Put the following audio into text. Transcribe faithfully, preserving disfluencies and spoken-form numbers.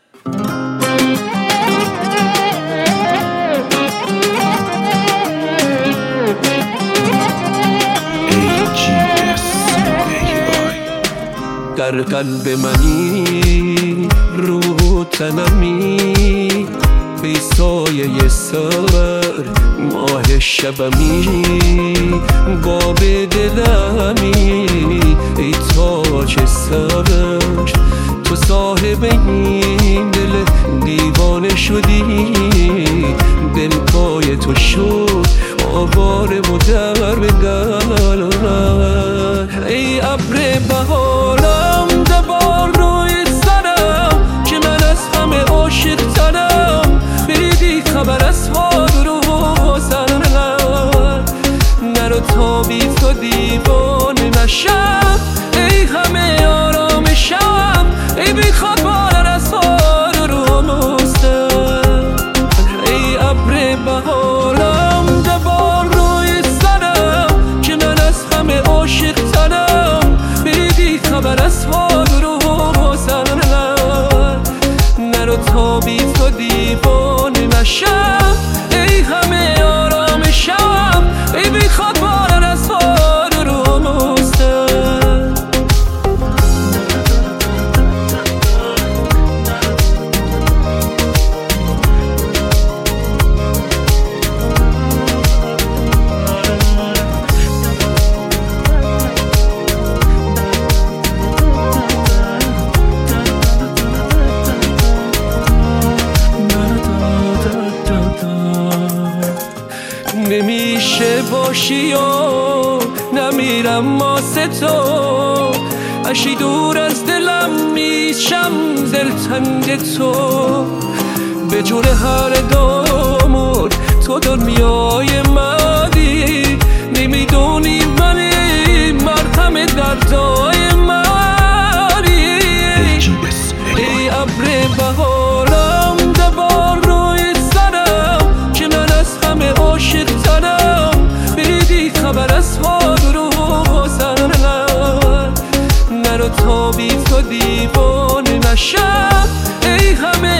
در قلب منی، روح تنمی، ای سایه سر ماه شبمی، باب دلمی، ای تاج سرش، تو صاحب این دل دیوانه شدی، دل پای تو شد آواره و در به در. ای ابر بهارم دبار روی سرم که من از همه عاشق ترم، بریدی خبر از حال رو سرم، نرو تا بی تو دیوانه نشم، ای همه آرامشم، ای بی خبر از حال رو مستم. ای ابر بهارم دبار روی سرم که من از همه عاشق ترم، بریدی خبر از حال رو سرم، نرو تا بی تو دیوانه نشم، ای همه آرامشم، ای بی خبر از حال رو مستم. نمیشه باشی یا نمیرم واسه تو، اشی دور از دلم میشم دلتنگ تو، به جور هر دامون تو دنیای منی، نمیدونی منی مرهم دردای منی. ای ابر بهارم دبار روی سرم که من از همه عاشق ترم، بریدی خبر از حال رو سرم، نرو تا بی تو دیوانه نشم، ای همه